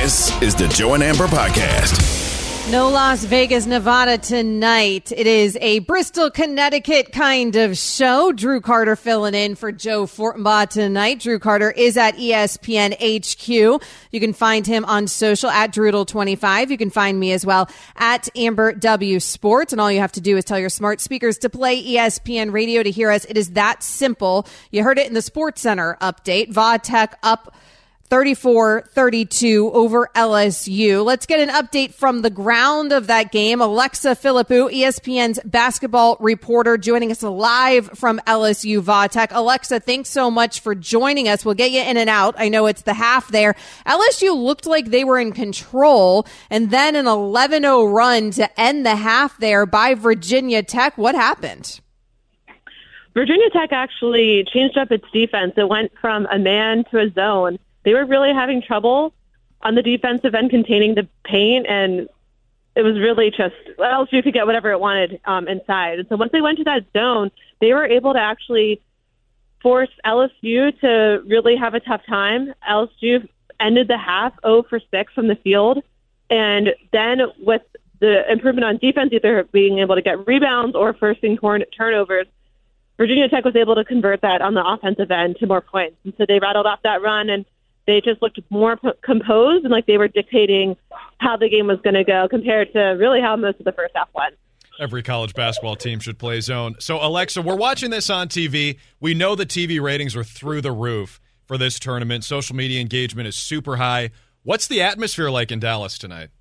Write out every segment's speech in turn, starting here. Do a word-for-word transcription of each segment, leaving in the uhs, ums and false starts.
This is the Joe and Amber Podcast. No Las Vegas, Nevada tonight. It is a Bristol, Connecticut kind of show. Drew Carter filling in for Joe Fortenbaugh tonight. Drew Carter is at E S P N H Q. You can find him on social at Drudel twenty-five. You can find me as well at Amber W Sports. And all you have to do is tell your smart speakers to play E S P N Radio to hear us. It is that simple. You heard it in the Sports Center update. Vodtech up thirty-four thirty-two over L S U. Let's get an update from the ground of that game. Alexa Philippou, E S P N's basketball reporter, joining us live from L S U Vodtech. Alexa, thanks so much for joining us. We'll get you in and out. I know it's the half there. L S U looked like they were in control, and then an eleven oh run to end the half there by Virginia Tech. What happened? Virginia Tech actually changed up its defense. It went from a man to a zone. They were really having trouble on the defensive end containing the paint, and it was really just L S U could get whatever it wanted um, inside. And so once they went to that zone, they were able to actually force L S U to really have a tough time. L S U ended the half zero for six from the field, and then with the improvement on defense, either being able to get rebounds or forcing turn- turnovers, Virginia Tech was able to convert that on the offensive end to more points. And so they rattled off that run, and they just looked more p- composed and like they were dictating how the game was going to go compared to really how most of the first half went. Every college basketball team should play zone. So, Alexa, we're watching this on T V. We know the T V ratings are through the roof for this tournament. Social media engagement is super high. What's the atmosphere like in Dallas tonight?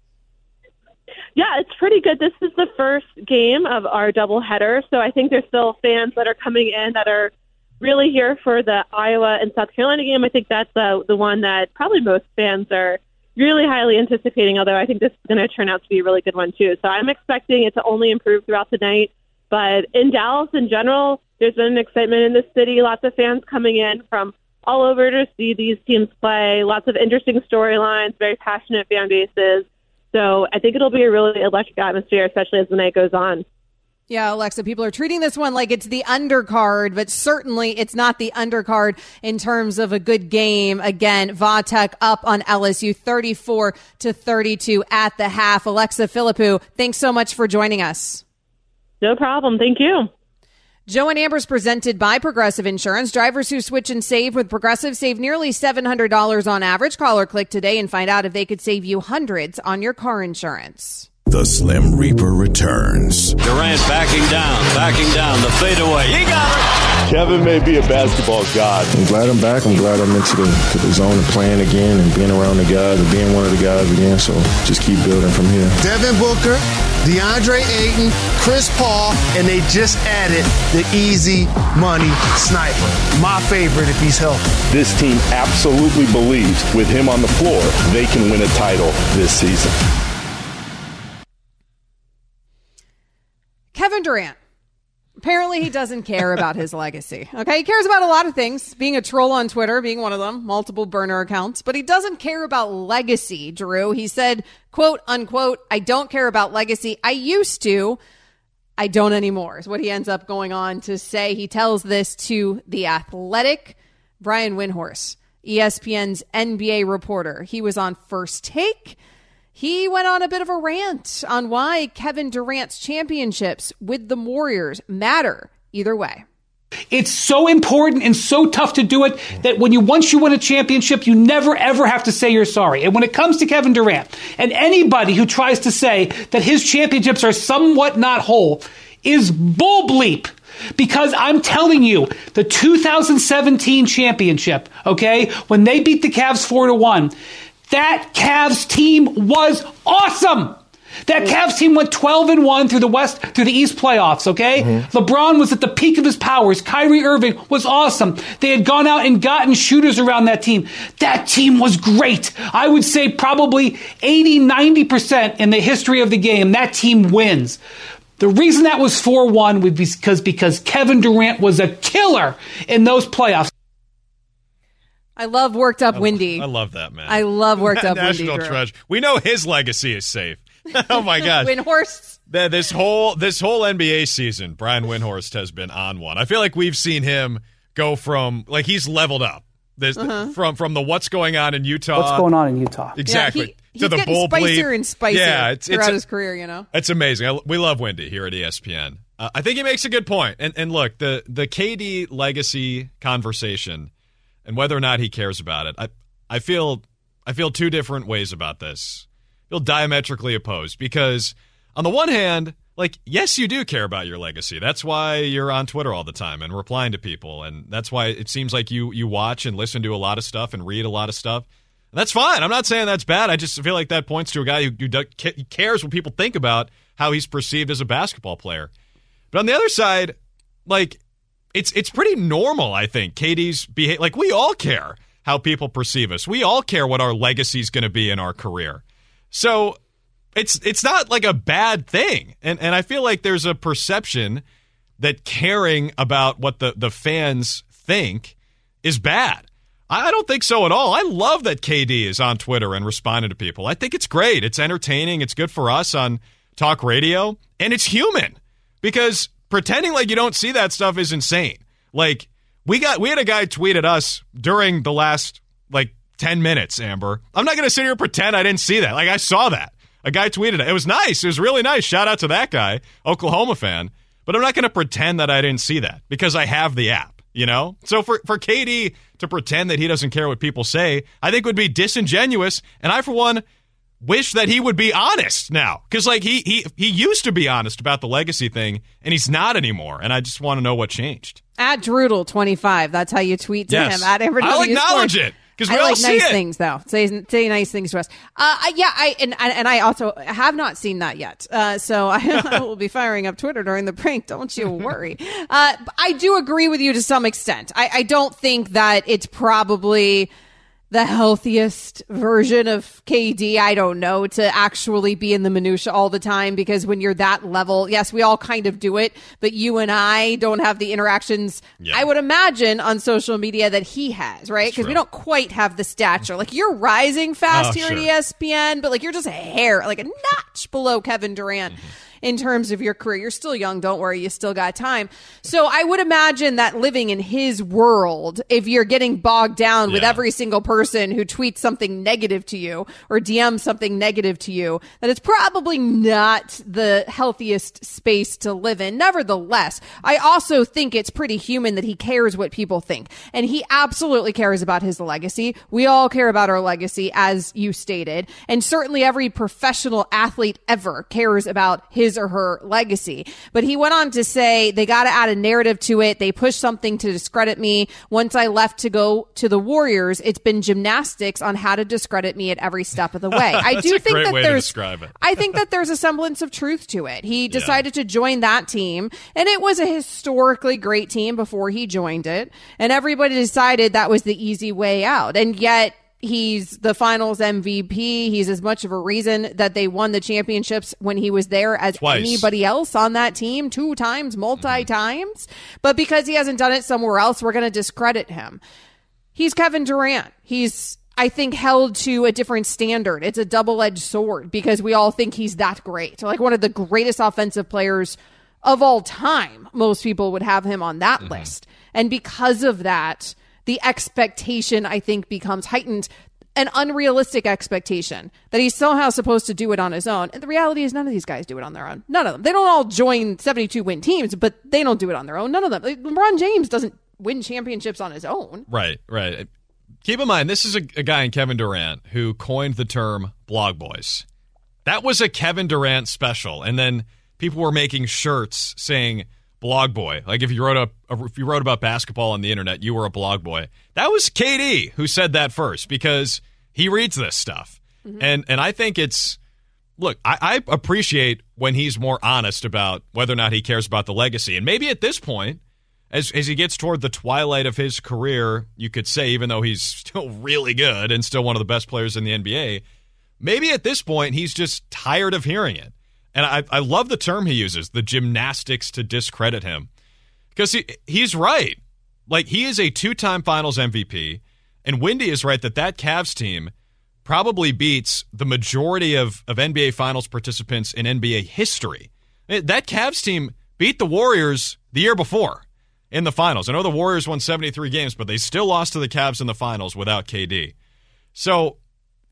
Yeah, it's pretty good. This is the first game of our doubleheader, so I think there's still fans that are coming in that are really here for the Iowa and South Carolina game. I think that's uh, the one that probably most fans are really highly anticipating, although I think this is going to turn out to be a really good one too. So I'm expecting it to only improve throughout the night. But in Dallas in general, there's been an excitement in the city, lots of fans coming in from all over to see these teams play, lots of interesting storylines, very passionate fan bases. So I think it'll be a really electric atmosphere, especially as the night goes on. Yeah, Alexa, people are treating this one like it's the undercard, but certainly it's not the undercard in terms of a good game. Again, Vodtech up on L S U thirty-four to thirty-two at the half. Alexa Philippou, thanks so much for joining us. No problem. Thank you. Joe and Amber's presented by Progressive Insurance. Drivers who switch and save with Progressive save nearly seven hundred dollars on average. Call or click today and find out if they could save you hundreds on your car insurance. The Slim Reaper returns. Durant backing down, backing down, the fadeaway. He got it! Kevin may be a basketball god. I'm glad I'm back. I'm glad I'm into the, to the zone and playing again and being around the guys and being one of the guys again. So just keep building from here. Devin Booker, DeAndre Ayton, Chris Paul, and they just added the easy money sniper. My favorite if he's healthy. This team absolutely believes with him on the floor, they can win a title this season. Kevin Durant. Apparently he doesn't care about his legacy. Okay, he cares about a lot of things, being a troll on Twitter, being one of them, multiple burner accounts, but he doesn't care about legacy, Drew. He said, quote, unquote, I don't care about legacy. I used to. I don't anymore, is what he ends up going on to say. He tells this to The Athletic. Brian Windhorst, E S P N's N B A reporter. He was on First Take. He went on a bit of a rant on why Kevin Durant's championships with the Warriors matter either way. It's so important and so tough to do it that when you once you win a championship, you never, ever have to say you're sorry. And when it comes to Kevin Durant and anybody who tries to say that his championships are somewhat not whole is bull bleep. Because I'm telling you, the two thousand seventeen championship, okay, when they beat the Cavs four to one, that Cavs team was awesome. That Cavs team went twelve and one through the West, through the East playoffs, okay? Mm-hmm. LeBron was at the peak of his powers. Kyrie Irving was awesome. They had gone out and gotten shooters around that team. That team was great. I would say probably eighty, ninety percent in the history of the game, that team wins. The reason that was four one was because, because Kevin Durant was a killer in those playoffs. I love worked up I, Windy. I love that, man. I love worked up Windy. National treasure. We know his legacy is safe. Oh my gosh. Windhorst. This whole this whole N B A season, Brian Windhorst has been on one. I feel like we've seen him go from like he's leveled up. This uh-huh. from from the what's going on in Utah. What's going on in Utah? Exactly. Yeah, He's to the getting bull spicier bleep. and spicier yeah, it's, throughout it's a, his career, you know? It's amazing. I, we love Wendy here at E S P N. Uh, I think he makes a good point. And, and look, the, the K D legacy conversation and whether or not he cares about it, I, I feel I feel two different ways about this. I feel diametrically opposed because on the one hand, like, yes, you do care about your legacy. That's why you're on Twitter all the time and replying to people. And that's why it seems like you you watch and listen to a lot of stuff and read a lot of stuff. And that's fine. I'm not saying that's bad. I just feel like that points to a guy who, who cares what people think about how he's perceived as a basketball player. But on the other side, like, it's it's pretty normal, I think. K D's behavior, like, we all care how people perceive us. We all care what our legacy is going to be in our career. So it's it's not like a bad thing. And and I feel like there's a perception that caring about what the, the fans think is bad. I don't think so at all. I love that K D is on Twitter and responding to people. I think it's great. It's entertaining. It's good for us on talk radio. And it's human. Because pretending like you don't see that stuff is insane. Like, we got we had a guy tweet at us during the last, like, ten minutes, Amber. I'm not going to sit here and pretend I didn't see that. Like, I saw that. A guy tweeted it. It was nice. It was really nice. Shout out to that guy, Oklahoma fan. But I'm not going to pretend that I didn't see that because I have the app, you know? So for, for K D to pretend that he doesn't care what people say, I think would be disingenuous. And I, for one, wish that he would be honest now. Because, like, he, he, he used to be honest about the legacy thing, and he's not anymore. And I just want to know what changed. At Drudel twenty-five. That's how you tweet to yes. him. At Amber I'll acknowledge it. Because we I all like see nice it. things, though. Say say nice things to us. Uh, yeah, I and and I also have not seen that yet. Uh, so I, I will be firing up Twitter during the break. Don't you worry. Uh, I do agree with you to some extent. I, I don't think that it's probably the healthiest version of K D, I don't know, to actually be in the minutia all the time, because when you're that level, yes, we all kind of do it, but you and I don't have the interactions, yeah. I would imagine, on social media that he has, right? Because we don't quite have the stature. Like, you're rising fast oh, here sure. at E S P N, but like, you're just a hair, like a notch below Kevin Durant. Mm-hmm. In terms of your career. You're still young. Don't worry. You still got time. So I would imagine that living in his world, if you're getting bogged down yeah. with every single person who tweets something negative to you or D Ms something negative to you, that it's probably not the healthiest space to live in. Nevertheless, I also think it's pretty human that he cares what people think. And he absolutely cares about his legacy. We all care about our legacy, as you stated. And certainly every professional athlete ever cares about his or her legacy. But he went on to say they got to add a narrative to it. They pushed something to discredit me. Once I left to go to the Warriors, it's been gymnastics on how to discredit me at every step of the way. I do think that there's I think that there's a semblance of truth to it. He decided yeah. to join that team, and it was a historically great team before he joined it, and everybody decided that was the easy way out. And yet he's the finals M V P. He's as much of a reason that they won the championships when he was there as Twice. anybody else on that team, two times, multi times. Mm-hmm. But because he hasn't done it somewhere else, we're going to discredit him. He's Kevin Durant. He's, I think, held to a different standard. It's a double-edged sword because we all think he's that great. Like one of the greatest offensive players of all time. Most people would have him on that mm-hmm. list. And because of that, the expectation, I think, becomes heightened, an unrealistic expectation that he's somehow supposed to do it on his own. And the reality is none of these guys do it on their own. None of them. They don't all join seventy-two win teams, but they don't do it on their own. None of them. LeBron James doesn't win championships on his own. Right, right. Keep in mind, this is a, a guy in Kevin Durant who coined the term blog boys. That was a Kevin Durant special. And then people were making shirts saying blog boy. Like if you wrote a, if you wrote about basketball on the internet, you were a blog boy. That was K D who said that first because he reads this stuff. Mm-hmm. And and I think it's, look, I, I appreciate when he's more honest about whether or not he cares about the legacy. And maybe at this point, as as he gets toward the twilight of his career, you could say, even though he's still really good and still one of the best players in the N B A, maybe at this point he's just tired of hearing it. And I, I love the term he uses, the gymnastics to discredit him. Because he, he's right. Like, he is a two-time finals M V P, and Wendy is right that that Cavs team probably beats the majority of, of N B A finals participants in N B A history. That Cavs team beat the Warriors the year before in the finals. I know the Warriors won seventy-three games, but they still lost to the Cavs in the finals without K D. So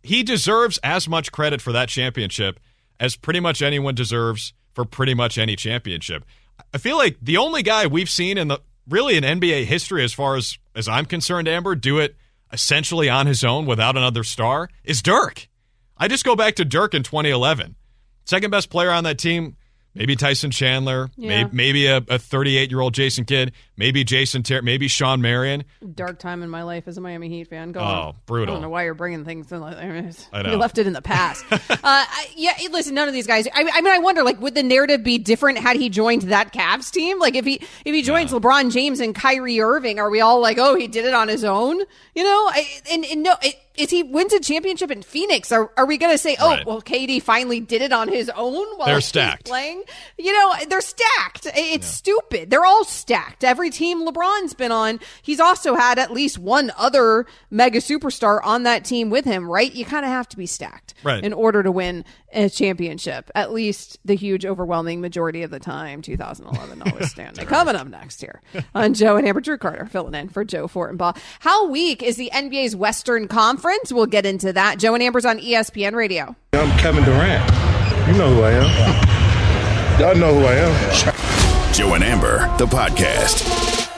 he deserves as much credit for that championship as pretty much anyone deserves for pretty much any championship. I feel like the only guy we've seen in the really in N B A history, as far as, as I'm concerned, Amber, do it essentially on his own without another star is Dirk. I just go back to Dirk in twenty eleven. Second best player on that team, maybe Tyson Chandler, Yeah. maybe, maybe a, a thirty-eight-year-old Jason Kidd, maybe Jason Ter- maybe Sean Marion. Dark time in my life as a Miami Heat fan. Go Oh, on. brutal. I don't know why you're bringing things in. Like, I mean, I know. You left it in the past. uh, I, yeah, listen, none of these guys. I, I mean, I wonder, like, would the narrative be different had he joined that Cavs team? Like, if he if he joins yeah. LeBron James and Kyrie Irving, are we all like, oh, he did it on his own? You know, I, and, and no, it, if he wins a championship in Phoenix, are are we going to say, oh, right. well, K D finally did it on his own while they're he's stacked. playing? You know, they're stacked. It's yeah. stupid. They're all stacked. Every team LeBron's been on, he's also had at least one other mega superstar on that team with him, right? You kind of have to be stacked right. in order to win a championship, at least the huge, overwhelming majority of the time, two thousand eleven notwithstanding. right. Coming up next here on Joe and Amber, Drew Carter filling in for Joe Fortenbaugh. How weak is the N B A's Western Conference? We'll get into that. Joe and Amber's on E S P N Radio. I'm Kevin Durant. You know who I am. Y'all know who I am. Joe and Amber, the podcast.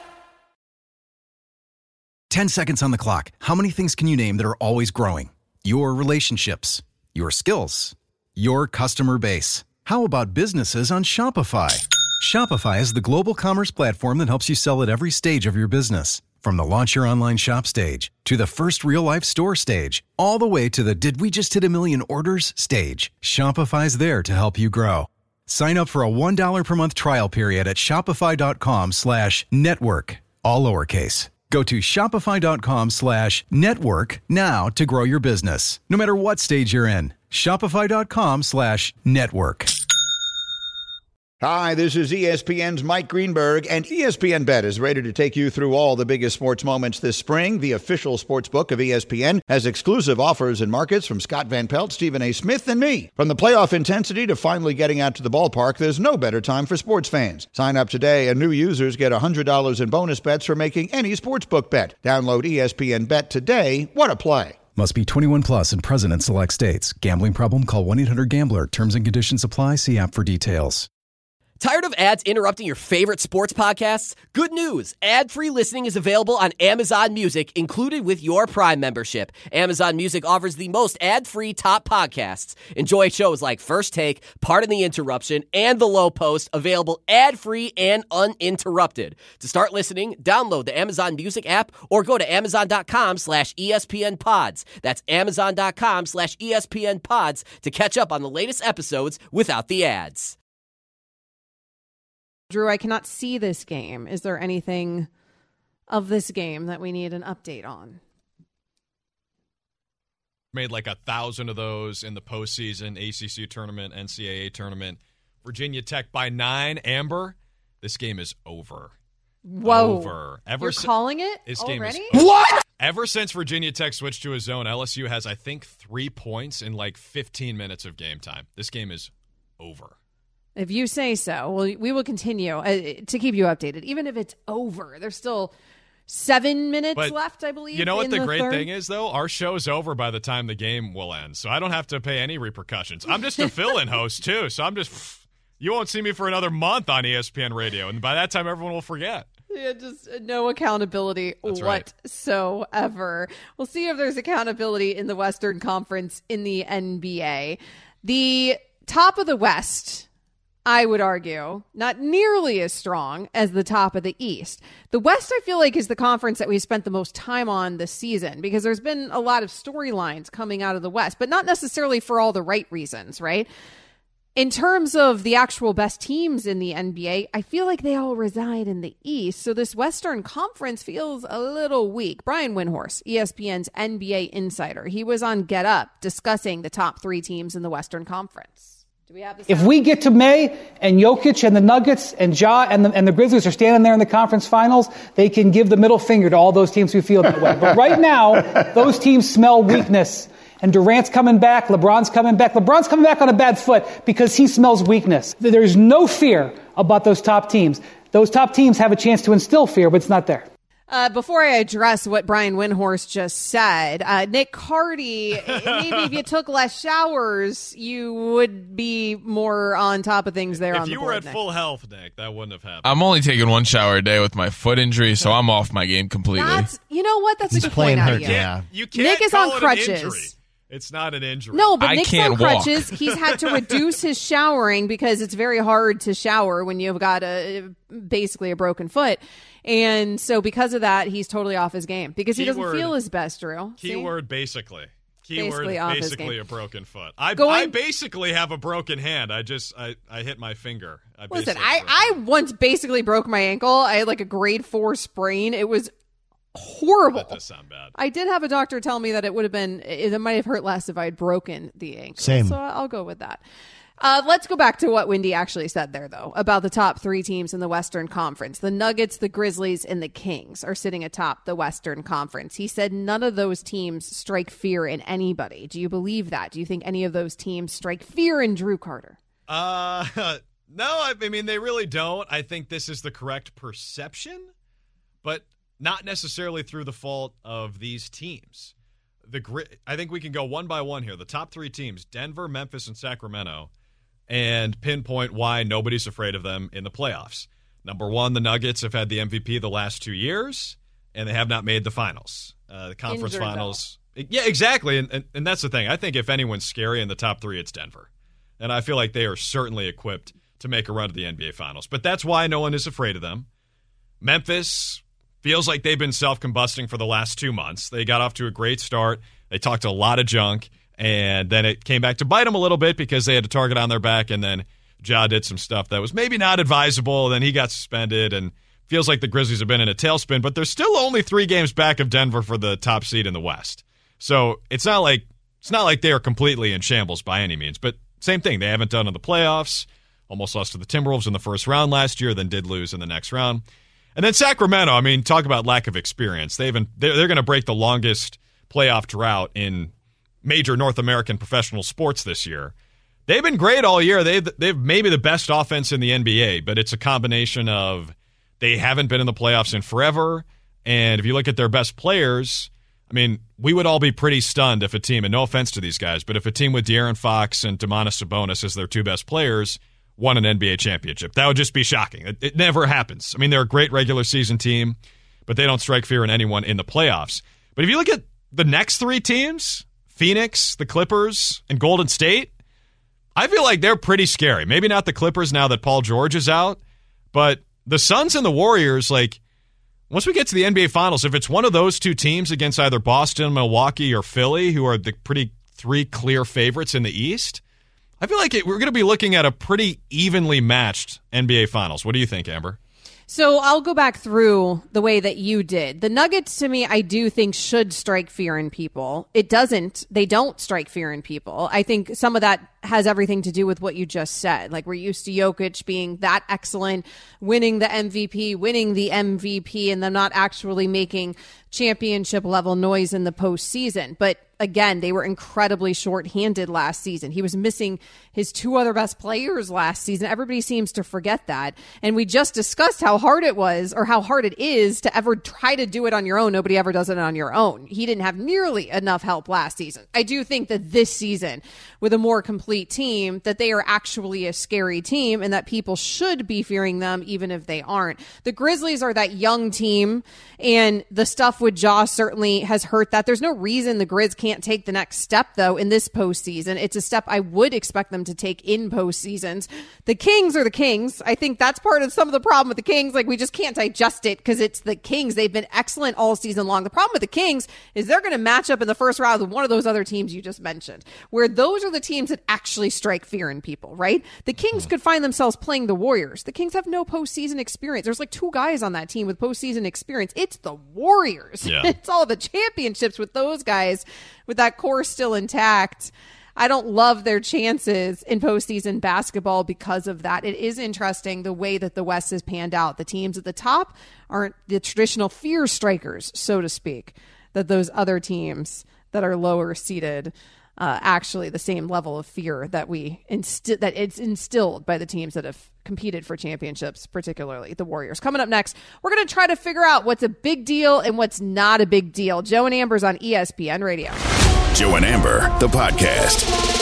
Ten seconds on the clock. How many things can you name that are always growing? Your relationships, your skills, your customer base. How about businesses on Shopify? Shopify is the global commerce platform that helps you sell at every stage of your business. From the launch your online shop stage, to the first real-life store stage, all the way to the did we just hit a million orders stage. Shopify's there to help you grow. Sign up for a one dollar per month trial period at shopify.com slash network, all lowercase. Go to shopify.com slash network now to grow your business, no matter what stage you're in. Shopify.com slash network. Hi, this is E S P N's Mike Greenberg, and E S P N Bet is ready to take you through all the biggest sports moments this spring. The official sports book of E S P N has exclusive offers and markets from Scott Van Pelt, Stephen A. Smith, and me. From the playoff intensity to finally getting out to the ballpark, there's no better time for sports fans. Sign up today, and new users get one hundred dollars in bonus bets for making any sportsbook bet. Download E S P N Bet today. What a play. Must be twenty-one plus and present in select states. Gambling problem? Call one eight hundred gambler. Terms and conditions apply. See app for details. Tired of ads interrupting your favorite sports podcasts? Good news. Ad-free listening is available on Amazon Music, included with your Prime membership. Amazon Music offers the most ad-free top podcasts. Enjoy shows like First Take, Pardon the Interruption, and The Low Post, available ad-free and uninterrupted. To start listening, download the Amazon Music app or go to amazon.com slash ESPN pods. That's amazon.com slash ESPN pods to catch up on the latest episodes without the ads. Drew, I cannot see this game. Is there anything of this game that we need an update on? Made like a thousand of those in the postseason, A C C tournament, N C double A tournament. Virginia Tech by nine. Amber, this game is over. Whoa. Over. Ever You're si- calling it this already? Game is What? Ever since Virginia Tech switched to a zone, L S U has, I think, three points in like fifteen minutes of game time. This game is over. If you say so, well, we will continue uh, to keep you updated. Even if it's over, there's still seven minutes but left, I believe. You know what in the, the great third? thing is, though? Our show's over by the time the game will end, so I don't have to pay any repercussions. I'm just a fill-in host, too, so I'm just – you won't see me for another month on E S P N Radio, and by that time, everyone will forget. Yeah, just no accountability That's right. whatsoever. We'll see if there's accountability in the Western Conference in the N B A. The top of the West, I would argue, not nearly as strong as the top of the East. The West, I feel like, is the conference that we've spent the most time on this season because there's been a lot of storylines coming out of the West, but not necessarily for all the right reasons, right? In terms of the actual best teams in the N B A, I feel like they all reside in the East. So this Western Conference feels a little weak. Brian Windhorst, E S P N's N B A insider, he was on Get Up discussing the top three teams in the Western Conference. Do we have this? If we get to May and Jokic and the Nuggets and Ja and the, and the Grizzlies are standing there in the conference finals, they can give the middle finger to all those teams who feel that way. But right now, those teams smell weakness. And Durant's coming back. LeBron's coming back. LeBron's coming back on a bad foot because he smells weakness. There's no fear about those top teams. Those top teams have a chance to instill fear, but it's not there. Uh, before I address what Brian Windhorst just said, uh, Nick Cardy, maybe if you took less showers, you would be more on top of things there if on the board, you were at Nick. full health, Nick, that wouldn't have happened. I'm only taking one shower a day with my foot injury, so I'm off my game completely. That's, you know what? That's He's a good playing point out hurt, of you. yeah. You can't Nick is call on it an crutches. injury. It's not an injury. No, but I Nick's can't on walk. crutches. He's had to reduce his showering because it's very hard to shower when you've got a basically a broken foot. And so because of that, he's totally off his game because he Keyword, doesn't feel his best, Drew. See? Keyword basically. Keyword Basically off his basically game. a broken foot. I, Going- I basically have a broken hand. I just I, I hit my finger. I Listen, basically I, broke I once basically broke my ankle. I had like a grade four sprain. It was horrible. That does sound bad. I did have a doctor tell me that it would have been, it might have hurt less if I had broken the ankle. Same. So I'll go with that. Uh, let's go back to what Wendy actually said there, though, about the top three teams in the Western Conference. The Nuggets, the Grizzlies, and the Kings are sitting atop the Western Conference. He said none of those teams strike fear in anybody. Do you believe that? Do you think any of those teams strike fear in Drew Carter? Uh, no, I, I mean, they really don't. I think this is the correct perception, but not necessarily through the fault of these teams. The Gri- I think we can go one by one here. The top three teams, Denver, Memphis, and Sacramento, and pinpoint why nobody's afraid of them in the playoffs. Number one, the Nuggets have had the M V P the last two years, and they have not made the finals. Uh, the conference Injured, finals. Yeah, exactly. And, and and that's the thing. I think if anyone's scary in the top three, it's Denver. And I feel like they are certainly equipped to make a run to the N B A Finals. But that's why no one is afraid of them. Memphis feels like they've been self-combusting for the last two months. They got off to a great start. They talked a lot of junk, and then it came back to bite them a little bit because they had a target on their back, and then Ja did some stuff that was maybe not advisable. Then he got suspended, and feels like the Grizzlies have been in a tailspin, but they're still only three games back of Denver for the top seed in the West. So it's not like it's not like they are completely in shambles by any means, but same thing. They haven't done in the playoffs. Almost lost to the Timberwolves in the first round last year, then did lose in the next round. And then Sacramento, I mean, talk about lack of experience. They haven't, they're, they're going to break the longest playoff drought in major North American professional sports this year. They've been great all year. They've, they've maybe the best offense in the N B A, but it's a combination of they haven't been in the playoffs in forever. And if you look at their best players, I mean, we would all be pretty stunned if a team, and no offense to these guys, but if a team with De'Aaron Fox and Domantas Sabonis as their two best players won an N B A championship. That would just be shocking. It, it never happens. I mean, they're a great regular season team, but they don't strike fear in anyone in the playoffs. But if you look at the next three teams, Phoenix, the Clippers, and Golden State, I feel like they're pretty scary. Maybe not the Clippers now that Paul George is out, but the Suns and the Warriors, like, once we get to the N B A Finals, if it's one of those two teams against either Boston, Milwaukee, or Philly, who are the pretty three clear favorites in the East, I feel like it, we're going to be looking at a pretty evenly matched N B A Finals. What do you think, Amber? So I'll go back through the way that you did. The Nuggets, to me, I do think should strike fear in people. It doesn't. They don't strike fear in people. I think some of that has everything to do with what you just said. Like, we're used to Jokic being that excellent, winning the M V P, winning the M V P, and them not actually making championship level noise in the postseason. But again, they were incredibly shorthanded last season. He was missing his two other best players last season. Everybody seems to forget that. And we just discussed how hard it was, or how hard it is, to ever try to do it on your own. Nobody ever does it on your own. He didn't have nearly enough help last season. I do think that this season, with a more complete team, that they are actually a scary team and that people should be fearing them even if they aren't. The Grizzlies are that young team, and the stuff with Ja certainly has hurt that. There's no reason the Grizz can't take the next step, though, in this postseason. It's a step I would expect them to take in postseasons. The Kings are the Kings. I think that's part of some of the problem with the Kings. Like, we just can't digest it because it's the Kings. They've been excellent all season long. The problem with the Kings is they're going to match up in the first round with one of those other teams you just mentioned, where those are the teams that actually strike fear in people, right? The Kings could find themselves playing the Warriors. The Kings have no postseason experience. There's like two guys on that team with postseason experience. It's the Warriors. Yeah. It's all the championships with those guys, with that core still intact. I don't love their chances in postseason basketball because of that. It is interesting the way that the West has panned out. The teams at the top aren't the traditional fear strikers, so to speak, that those other teams that are lower seated uh, actually the same level of fear that we insti- that it's instilled by the teams that have competed for championships, particularly the Warriors. Coming up next, we're going to try to figure out what's a big deal and what's not a big deal. Joe and Amber's on E S P N Radio. Joe and Amber, the podcast.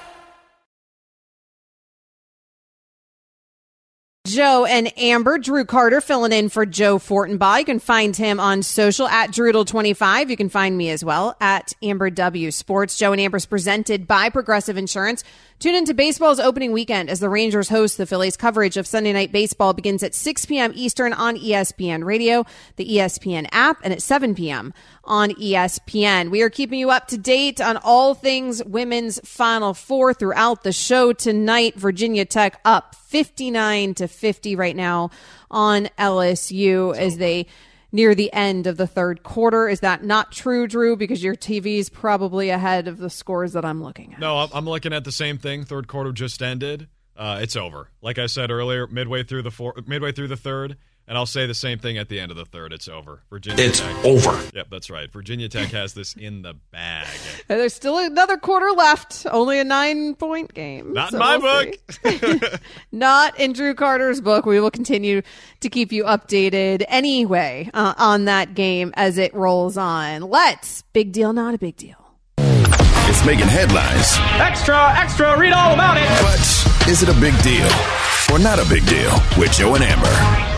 Joe and Amber, Drew Carter filling in for Joe Fortenbaugh. You can find him on social at Drudel twenty-five. You can find me as well at Amber W Sports. Joe and Amber is presented by Progressive Insurance. Tune into baseball's opening weekend as the Rangers host the Phillies. Coverage of Sunday Night Baseball begins at six p.m. Eastern on E S P N Radio, the E S P N app, and at seven p.m. on E S P N. We are keeping you up to date on all things women's Final Four throughout the show tonight. Virginia Tech up fifty-nine to fifty right now on L S U as they near the end of the third quarter. Is that not true, Drew? Because your T V's probably ahead of the scores that I'm looking at. No, I'm looking at the same thing. Third quarter just ended. Uh, it's over. Like I said earlier, midway through the four, midway through the third, and I'll say the same thing at the end of the third. It's over. Virginia it's Tech. over. Yep, that's right. Virginia Tech has this in the bag. And there's still another quarter left. Only a nine-point game. Not so in my we'll book. Not in Drew Carter's book. We will continue to keep you updated anyway uh, on that game as it rolls on. Let's big deal, not a big deal. It's making headlines. Extra, extra, read all about it. But is it a big deal or not a big deal with Joe and Amber?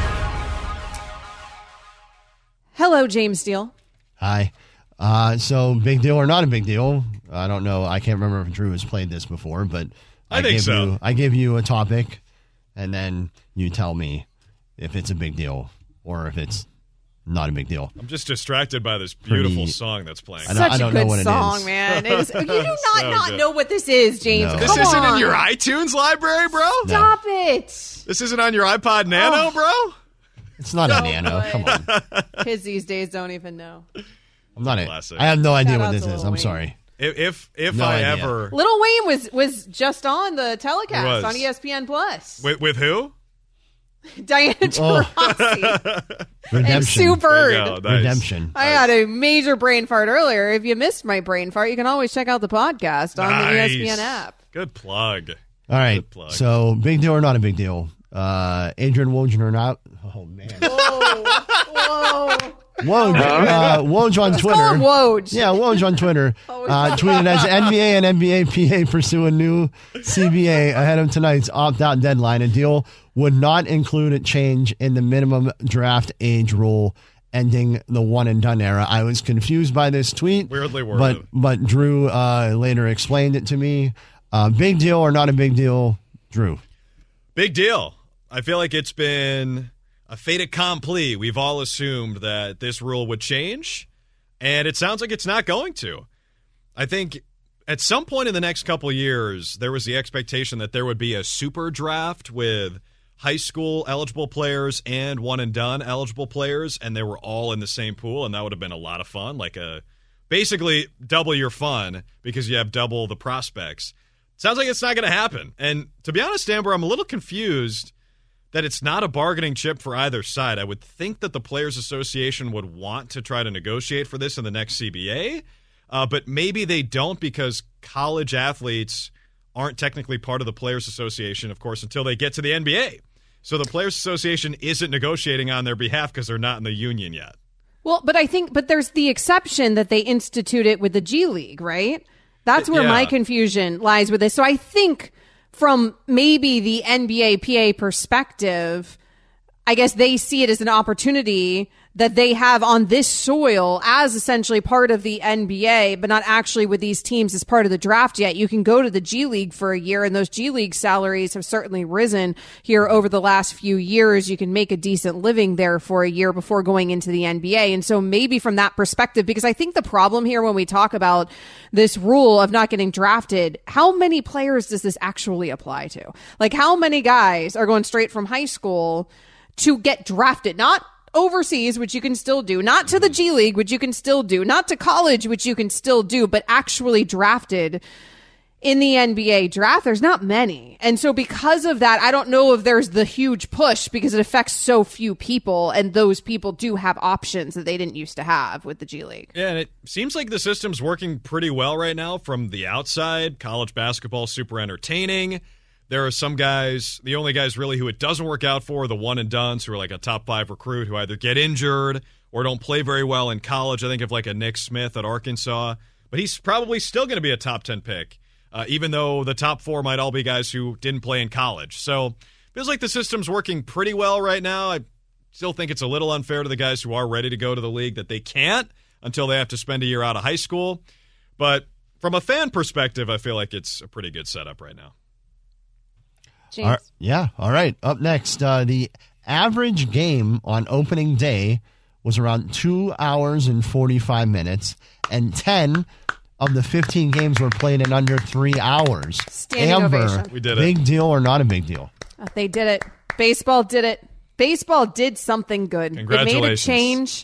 Hello, James Steele. Hi. Uh, so, big deal or not a big deal? I don't know. I can't remember if Drew has played this before, but I, I think give so. you I give you a topic, and then you tell me if it's a big deal or if it's not a big deal. I'm just distracted by this beautiful me, song that's playing. I don't, Such I don't a good know what song, it is. man. It is, you do not So not good. know what this is, James. No. This Come isn't on. in your iTunes library, bro? Stop it. This isn't on your iPod Nano, Oh. bro? It's not a No nano. way. Come on. Kids these days don't even know. I'm not a, Classic. I have no idea Shout what out this to is. Lil I'm Wayne. sorry. If if, if No I idea. ever Lil Wayne was was just on the He telecast was. on E S P N Plus. with, with who? Diana Taurasi and Redemption. Sue There you go. Bird. Nice. Redemption. I had a major brain fart earlier. If you missed my brain fart, you can always check out the podcast on the E S P N Nice. app. Good plug. All right. Good plug. So, big deal or not a big deal? Uh, Adrian Wojnarowski. Not. Oh man. Whoa, whoa. Woj, uh, Woj on Twitter. Call him Woj. Yeah, Woj on Twitter uh, tweeted as N B A and N B A P A pursue a new C B A ahead of tonight's opt-out deadline. A deal would not include a change in the minimum draft age rule, ending the one-and-done era. I was confused by this tweet. Weirdly But, worded. but Drew uh, later explained it to me. Uh, big deal or not a big deal, Drew? Big deal. I feel like it's been a fait accompli. We've all assumed that this rule would change, and it sounds like it's not going to. I think at some point in the next couple years, there was the expectation that there would be a super draft with high school eligible players and one and done eligible players, and they were all in the same pool, and that would have been a lot of fun. Like a basically double your fun because you have double the prospects. Sounds like it's not going to happen. And to be honest, Amber, I'm a little confused that it's not a bargaining chip for either side. I would think that the Players Association would want to try to negotiate for this in the next C B A, uh, but maybe they don't because college athletes aren't technically part of the Players Association, of course, until they get to the N B A. So the Players Association isn't negotiating on their behalf because they're not in the union yet. Well, but I think, but there's the exception that they institute it with the G League, right? That's where Yeah. my confusion lies with this. So I think from maybe the N B A P A perspective, I guess they see it as an opportunity that they have on this soil as essentially part of the N B A, but not actually with these teams as part of the draft yet. You can go to the G League for a year, and those G League salaries have certainly risen here over the last few years. You can make a decent living there for a year before going into the N B A. And so maybe from that perspective, because I think the problem here when we talk about this rule of not getting drafted, how many players does this actually apply to? Like, how many guys are going straight from high school to get drafted? Not overseas, which you can still do, not to the G League, which you can still do, not to college, which you can still do, but actually drafted in the N B A draft, there's not many. And so because of that, I don't know if there's the huge push because it affects so few people, and those people do have options that they didn't used to have with the G League. Yeah, and it seems like the system's working pretty well right now from the outside. College basketball is super entertaining. There are some guys, the only guys really who it doesn't work out for, the one-and-dones who are like a top five recruit who either get injured or don't play very well in college. I think of like a Nick Smith at Arkansas, but he's probably still going to be a top ten pick. Uh, even though the top four might all be guys who didn't play in college. So feels like the system's working pretty well right now. I still think it's a little unfair to the guys who are ready to go to the league that they can't until they have to spend a year out of high school. But from a fan perspective, I feel like it's a pretty good setup right now. James. All right, yeah, all right. Up next, uh, the average game on opening day was around two hours and forty-five minutes, and ten of the fifteen games were played in under three hours. Standing Amber, ovation. We did it. Big deal or not a big deal? Uh, They did it. Baseball did it. Baseball did something good. It made a Congratulations. change,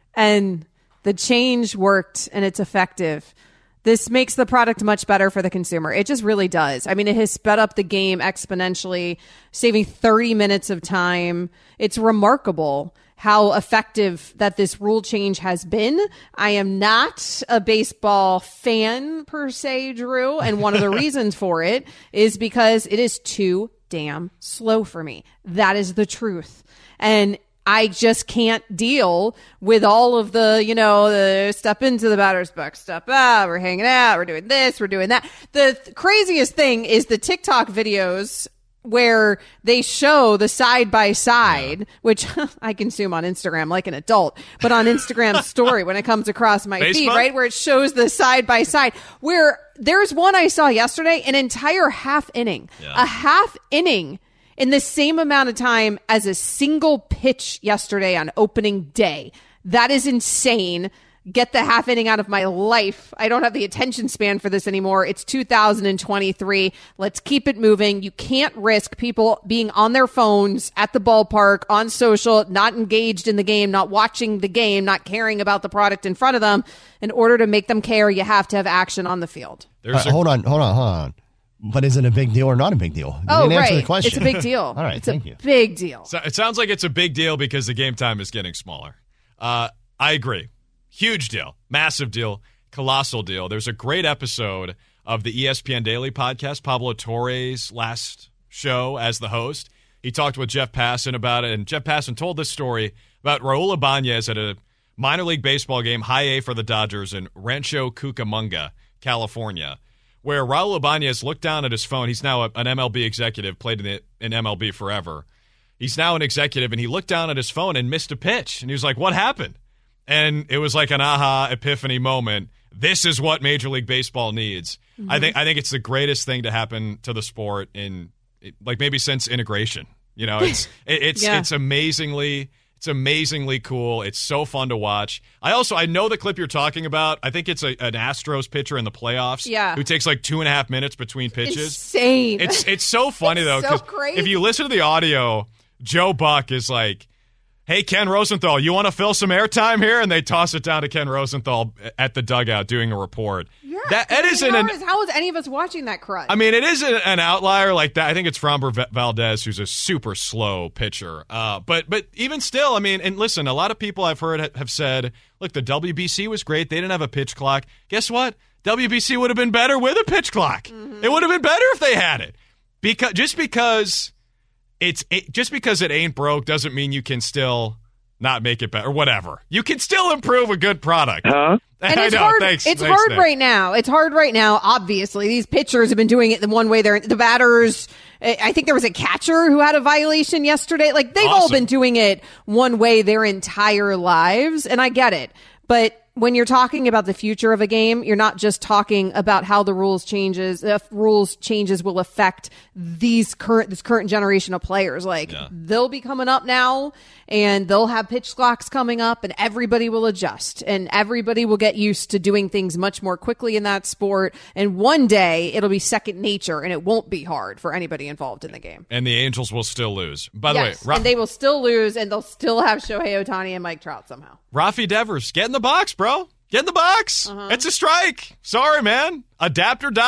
and the change worked, and it's effective. This makes the product much better for the consumer. It just really does. I mean, it has sped up the game exponentially, saving thirty minutes of time. It's remarkable how effective that this rule change has been. I am not a baseball fan per se, Drew, and one of the reasons for it is because it is too damn slow for me. That is the truth. And I just can't deal with all of the, you know, the step into the batter's box, step out, we're hanging out, we're doing this, we're doing that. The th- craziest thing is the TikTok videos where they show the side by side, which I consume on Instagram like an adult, but on Instagram story when it comes across my Facebook? feed, right, where it shows the side by side, where there's one I saw yesterday, an entire half inning, Yeah. a half inning in the same amount of time as a single pitch yesterday on opening day. That is insane. Get the half inning out of my life. I don't have the attention span for this anymore. It's two thousand twenty-three. Let's keep it moving. You can't risk people being on their phones at the ballpark, on social, not engaged in the game, not watching the game, not caring about the product in front of them. In order to make them care, you have to have action on the field. Uh, hold on, hold on, hold on. But is it a big deal or not a big deal? You Oh, didn't answer right. the question. It's a big deal. All right, it's thank a you. big deal. So it sounds like it's a big deal because the game time is getting smaller. Uh, I agree. Huge deal. Massive deal. Colossal deal. There's a great episode of the E S P N Daily podcast, Pablo Torre's last show as the host. He talked with Jeff Passan about it, and Jeff Passan told this story about Raul Ibanez at a minor league baseball game, high A for the Dodgers in Rancho Cucamonga, California, where Raul Ibanez looked down at his phone. He's now an M L B executive, played in, the, in M L B forever. He's now an executive, and he looked down at his phone and missed a pitch. And he was like, what happened? And it was like an aha epiphany moment. This is what Major League Baseball needs. Mm-hmm. I think I think it's the greatest thing to happen to the sport in like maybe since integration. You know, it's it, it's Yeah. it's amazingly it's amazingly cool. It's so fun to watch. I also I know the clip you're talking about. I think it's a, an Astros pitcher in the playoffs. Yeah. Who takes like two and a half minutes between pitches. Insane. It's it's so funny though, so 'cause crazy. if you listen to the audio, Joe Buck is like, hey, Ken Rosenthal, you want to fill some airtime here? And they toss it down to Ken Rosenthal at the dugout doing a report. Yeah, that, that isn't an, hours. How is any of us watching that crud? I mean, it is an, an outlier like that. I think it's Framber V- Valdez, who's a super slow pitcher. Uh, but but even still, I mean, and listen, a lot of people I've heard ha- have said, look, the W B C was great. They didn't have a pitch clock. Guess what? W B C would have been better with a pitch clock. Mm-hmm. It would have been better if they had it. Because just because it's it, just because it ain't broke doesn't mean you can still not make it better or whatever. You can still improve a good product. Huh? And I it's know. hard. Thanks. It's Thanks, hard Nick. right now. It's hard right now. Obviously, these pitchers have been doing it the one way. They're the batters. I think there was a catcher who had a violation yesterday. Like they've all Awesome. been doing it one way their entire lives, and I get it. But when you're talking about the future of a game, you're not just talking about how the rules changes. If rules changes will affect these current this current generation of players. Like Yeah. they'll be coming up now, and they'll have pitch clocks coming up, and everybody will adjust, and everybody will get used to doing things much more quickly in that sport. And one day it'll be second nature, and it won't be hard for anybody involved in the game. And the Angels will still lose. By the Yes, way, Ra- and they will still lose, and they'll still have Shohei Ohtani and Mike Trout somehow. Rafi Devers, get in the box, bro. Get in the box. Uh-huh. It's a strike. Sorry, man. Adapt or die.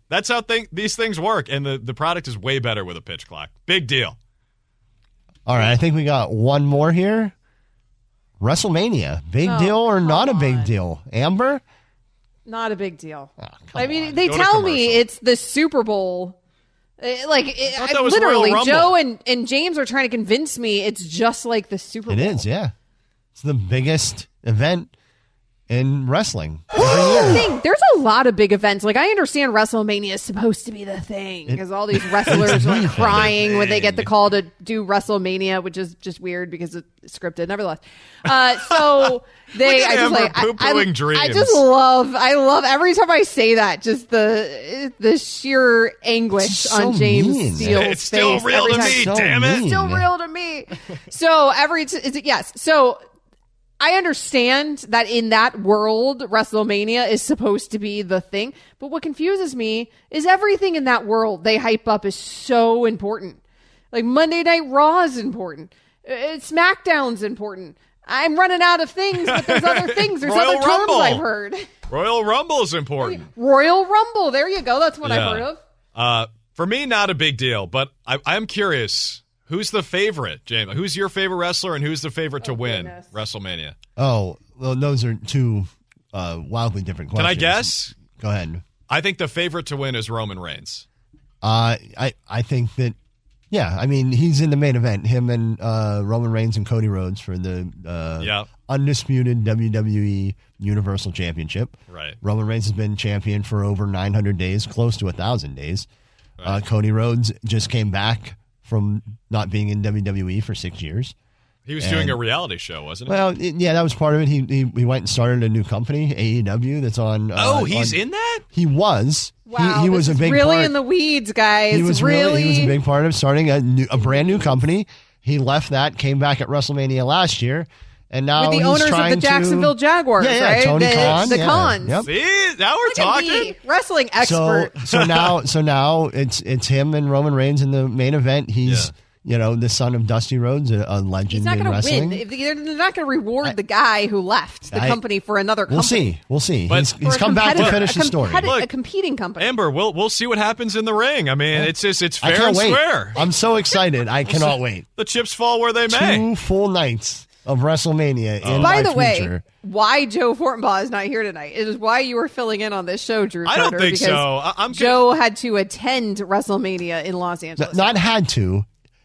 That's how thing, these things work, and the, the product is way better with a pitch clock. Big deal. All right, I think we got one more here. WrestleMania, big Oh, deal or not come a big on. deal? Amber? Not a big deal. Oh, I mean, they Go to tell me commercial. it's the Super Bowl. Uh, Like, it, thought I- that was literally, Royal Rumble. Joe and, and James are trying to convince me it's just like the Super It Bowl. is, yeah. It's the biggest event in wrestling every Here's the year. thing. There's a lot of big events. Like, I understand WrestleMania is supposed to be the thing because all these wrestlers are like crying when they get the call to do WrestleMania, which is just weird because it's scripted. Nevertheless, uh, so they, Look at I just Amber like, I, poo-pooing I, dreams. I just love, I love every time I say that, just the the sheer anguish so on James mean. Steele's It's still face real every to time. me, So damn it. mean. Still real to me. So every t- is it, yes. So I understand that in that world, WrestleMania is supposed to be the thing. But what confuses me is everything in that world they hype up is so important. Like Monday Night Raw is important. Uh, SmackDown's important. I'm running out of things, but there's other things. There's Royal other terms Rumble. I've heard. Royal Rumble is important. Royal Rumble. There you go. That's what Yeah. I've heard of. Uh, for me, not a big deal, but I, I'm curious. Who's the favorite, James? Who's your favorite wrestler, and who's the favorite to win goodness. WrestleMania? Oh, well, those are two uh, wildly different Can I questions. guess? Go ahead. I think the favorite to win is Roman Reigns. Uh, I, I think that, yeah, I mean, he's in the main event. Him and uh, Roman Reigns and Cody Rhodes for the uh, Yeah. undisputed W W E Universal Championship. Right. Roman Reigns has been champion for over nine hundred days, close to one thousand days. Uh, Cody Rhodes just came back from not being in W W E for six years. He was And- doing a reality show, wasn't it? Well, it- yeah, that was part of it. He, he he went and started a new company, A E W, that's on. Uh, oh, he's on- in that? He was. Wow, he, he was this a is big really part. in the weeds, guys. He was really, really, he was a big part of starting a new, a brand new company. He left that, came back at WrestleMania last year, and now with the he's owners of trying the Jacksonville to, Jaguars, yeah, yeah, right? Tony the, Khan, the yeah, Khans. yep. See, now we're Look at talking. me, wrestling So expert. so now so now it's it's him and Roman Reigns in the main event. He's you know the son of Dusty Rhodes, a, a legend He's not in going to wrestling. win. If They're not going to reward the guy who left the I- company for another company. We'll see. We'll see. But- he's For he's a come back to competitor- finish a the story. competi- Look, a competing company. Amber, we'll we'll see what happens in the ring. I mean, it's just it's I fair can't and wait. square. I'm so excited. I cannot wait. The chips fall where they may. Two full nights of WrestleMania in By my the way, future. why Joe Fortenbaugh is not here tonight? It is why you were filling in on this show, Drew. I don't Carter, think because so. I- I'm Joe had to attend WrestleMania in Los Angeles. N- not had to,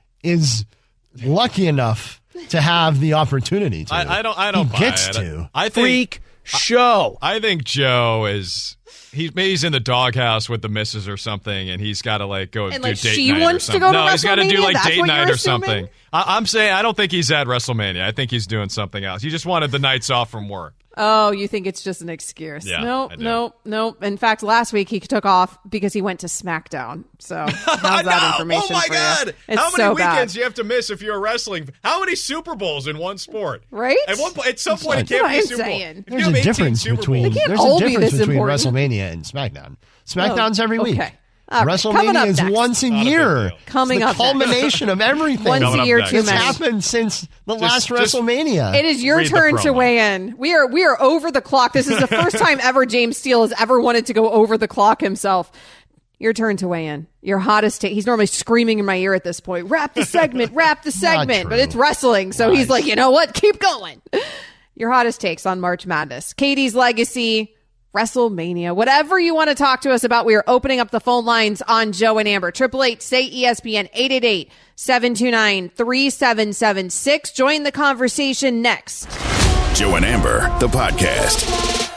is lucky enough to have the opportunity to. I, I don't. I don't. He buy gets it. to. I think Freak show. I think Joe is. He's maybe he's in the doghouse with the missus or something, and he's got to like go And, do like, date she night or wants to something. go to no, he's got to do WrestleMania? like That's date what night you're or something. assuming? I, I'm saying I don't think he's at WrestleMania. I think he's doing something else. He just wanted the nights off from work. Oh, you think it's just an excuse? Yeah, nope, I do. nope, nope. In fact, last week he took off because he went to SmackDown. So how's that No! information Oh my for God! you? It's How many so weekends bad. do you have to miss if you're wrestling? How many Super Bowls in one sport? Right? At one point, at some point, it That's can't what be a I'm Super Bowl. saying. If you There's have a eighteen difference Super between Bowls- They can't there's all a be difference this between important. WrestleMania and SmackDown. SmackDown's every okay. week. All right, coming up WrestleMania is next. once a Not a big year. deal. Coming it's up the next. culmination of everything. Once Coming a up year next. too It's many. happened since the last just- WrestleMania. It is your Read the turn to promo. weigh in. We are we are over the clock. This is the first time ever James Steele has ever wanted to go over the clock himself. Your turn to weigh in. Your hottest take. He's normally screaming in my ear at this point. Wrap the segment. Wrap the segment. But true. it's wrestling, so he's like, you know what? Keep going. Your hottest takes on March Madness. Katie's legacy. WrestleMania, whatever you want to talk to us about, we are opening up the phone lines on Joe and Amber. Triple eight say E S P N eight eight eight, seven two nine, three seven seven six. Join the conversation next. Joe and Amber, the podcast.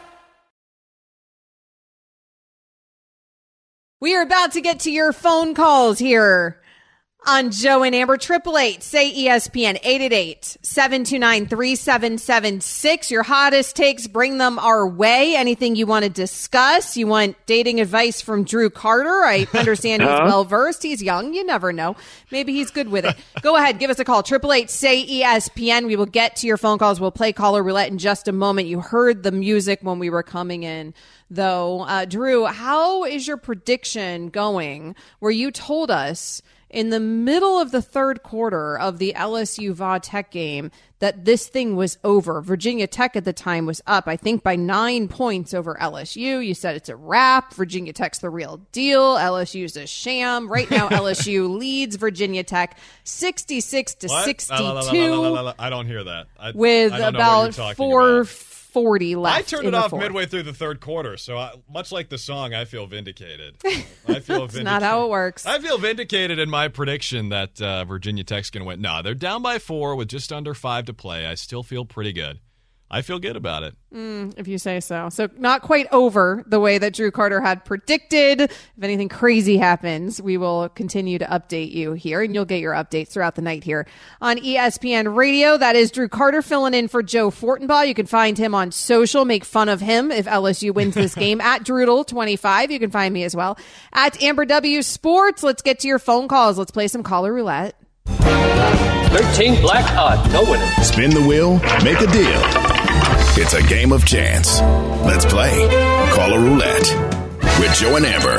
We are about to get to your phone calls here on Joe and Amber. Triple eight say E S P N eight eight eight, seven two nine, three seven seven six. Your hottest takes, bring them our way. Anything you want to discuss? You want dating advice from Drew Carter? I understand he's Huh? well versed. He's young. You never know. Maybe he's good with it. Go ahead, give us a call. Triple eight say E S P N. We will get to your phone calls. We'll play caller roulette in just a moment. You heard the music when we were coming in, though. Uh, Drew, how is your prediction going? Where you told us in the middle of the third quarter of the L S U Va Tech game that this thing was over. Virginia Tech at the time was up, I think, by nine points over L S U. You said it's a wrap. Virginia Tech's the real deal. L S U's a sham. Right now, L S U leads Virginia Tech sixty-six to sixty-two. I don't hear that. I, with I don't about four forty left. I turned in it the off fourth. midway through the third quarter, so I, much like the song, I feel vindicated. I feel That's vindicated. not how it works. I feel vindicated in my prediction that uh, Virginia Tech's going to win. No, they're down by four with just under five to play. I still feel pretty good. I feel good about it. Mm, if you say so. So not quite over the way that Drew Carter had predicted. If anything crazy happens, we will continue to update you here, and you'll get your updates throughout the night here on E S P N Radio. That is Drew Carter filling in for Joe Fortenbaugh. You can find him on social. Make fun of him if L S U wins this game at Drudel twenty-five. You can find me as well at Amber W Sports. Let's get to your phone calls. Let's play some caller roulette. thirteen black odds, no winner. Spin the wheel, make a deal. It's a game of chance. Let's play Caller Roulette with Joe and Amber.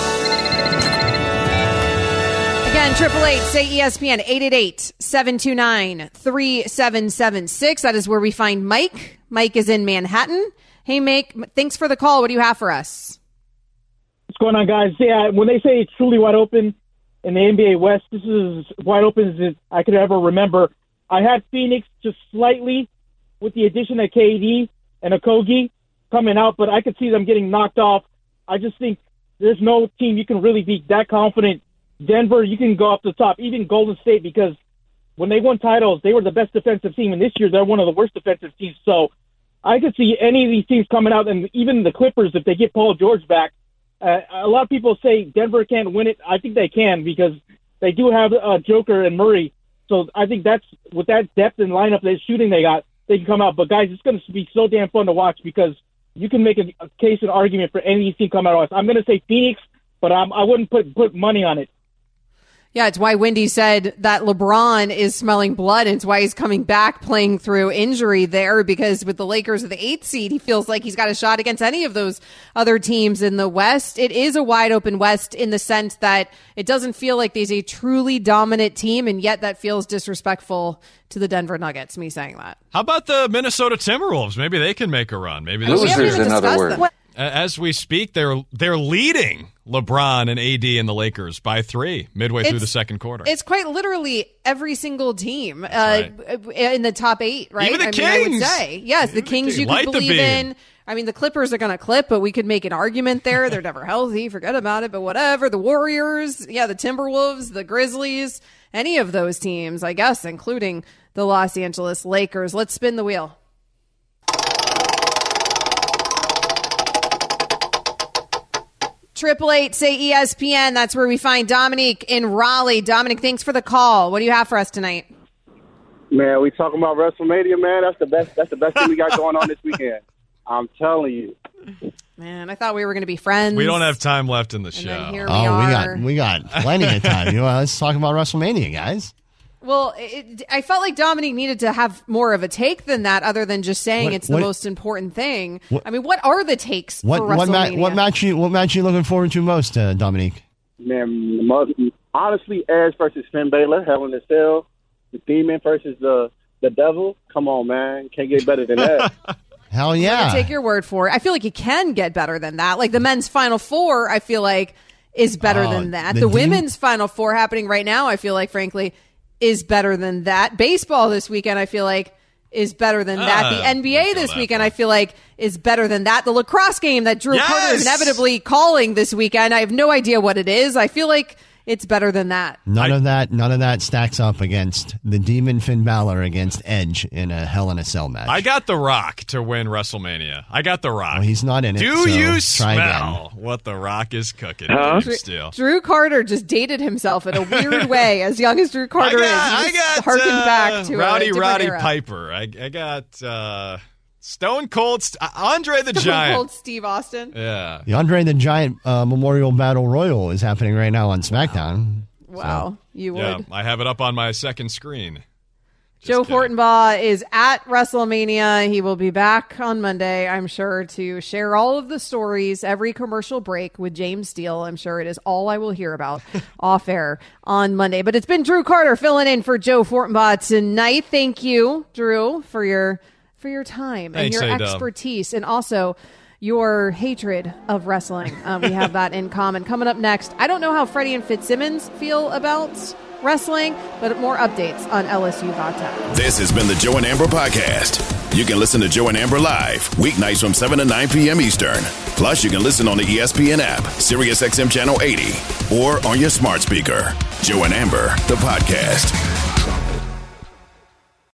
Again, triple eight, say E S P N, eight eight eight, seven two nine, three seven seven six. That is where we find Mike. Mike is in Manhattan. Hey, Mike, thanks for the call. What do you have for us? What's going on, guys? Yeah, when they say it's truly wide open in the N B A West, this is as wide open as I could ever remember. I had Phoenix just slightly with the addition of K D and Okogie coming out, but I could see them getting knocked off. I just think there's no team you can really be that confident. Denver, you can go up the top, even Golden State, because when they won titles, they were the best defensive team, and this year they're one of the worst defensive teams. So I could see any of these teams coming out, and even the Clippers, if they get Paul George back. Uh, a lot of people say Denver can't win it. I think they can because they do have uh, Joker and Murray. So I think that's with that depth and lineup, that shooting they got, they can come out. But, guys, it's going to be so damn fun to watch because you can make a, a case and argument for any of these teams coming out. I'm going to say Phoenix, but I'm, I wouldn't put put money on it. Yeah, it's why Wendy said that LeBron is smelling blood. And it's why he's coming back playing through injury there, because with the Lakers at the eighth seed, he feels like he's got a shot against any of those other teams in the West. It is a wide open West in the sense that it doesn't feel like there's a truly dominant team, and yet that feels disrespectful to the Denver Nuggets, me saying that. How about the Minnesota Timberwolves? Maybe they can make a run. Maybe this Losers, in other words. Them. As we speak, they're they're leading LeBron and A D and the Lakers by three midway It's- through the second quarter. It's quite literally every single team uh, right. in the top eight, right? Even the I Kings. mean, I would say. Yes, the Kings you Light could the believe beam. in. I mean, the Clippers are going to clip, but we could make an argument there. They're never healthy. Forget about it, but whatever. The Warriors, yeah, the Timberwolves, the Grizzlies, any of those teams, I guess, including the Los Angeles Lakers. Let's spin the wheel. Triple eight, say E S P N. That's where we find Dominique in Raleigh. Dominic, thanks for the call. What do you have for us tonight? Man, we talking about WrestleMania, man. That's the best. That's the best thing we got going on this weekend. I'm telling you. Man, I thought we were going to be friends. We don't have time left in the show. then here oh, we are. we got we got plenty of time. You know, let's talk about WrestleMania, guys. Well, it, I felt like Dominique needed to have more of a take than that, other than just saying What- it's the what- most important thing. what- I mean, what are the takes What for what, ma- WrestleMania? what match you what match you looking forward to most, uh, Dominique? Man, mo- honestly, Edge versus Finn Balor, Hell in a Cell, the Demon versus the the Devil. Come on, man, can't get better than that. Hell I'm yeah! gonna take your word for it. I feel like you can get better than that. Like the men's Final Four, I feel like is better Oh, than that. the The, Dem- women's Final Four happening right now, I feel like, frankly, is better than that. Baseball this weekend, I feel like, is better than that. Ah, The N B A don't go this that weekend, I feel like, is better than that. The lacrosse game that Drew Yes! Carter is inevitably calling this weekend, I have no idea what it is. I feel like it's better than that. None of that none of that stacks up against the Demon Finn Balor against Edge in a Hell in a Cell match. I got The Rock to win WrestleMania. I got The Rock. Well, he's not in it. Do so you try smell again. what The Rock is cooking? Huh? Drew Steele? Drew Carter just dated himself in a weird way. As young as Drew Carter I got, is, I he just got harkened uh, back to Rowdy a different Roddy era. Piper. I, I got uh, Stone Cold St- uh, Andre the Stone Giant. Cold Steve Austin. Yeah. The Andre the Giant uh, Memorial Battle Royal is happening right now on SmackDown. Wow, you would. Yeah, I have it up on my second screen. Joe Fortenbaugh is at WrestleMania. He will be back on Monday, I'm sure, to share all of the stories, every commercial break with James Steele. I'm sure it is all I will hear about off air on Monday. But it's been Drew Carter filling in for Joe Fortenbaugh tonight. Thank you, Drew, for your for your time Thanks, and your A-Dub. expertise, and also your hatred of wrestling. Um, we have that in common. Coming up next, I don't know how Freddie and Fitzsimmons feel about wrestling, but more updates on L S U Vodka. This has been the Joe and Amber Podcast. You can listen to Joe and Amber live weeknights from seven to nine p.m. Eastern. Plus, you can listen on the E S P N app, Sirius X M Channel eighty, or on your smart speaker. Joe and Amber, the podcast.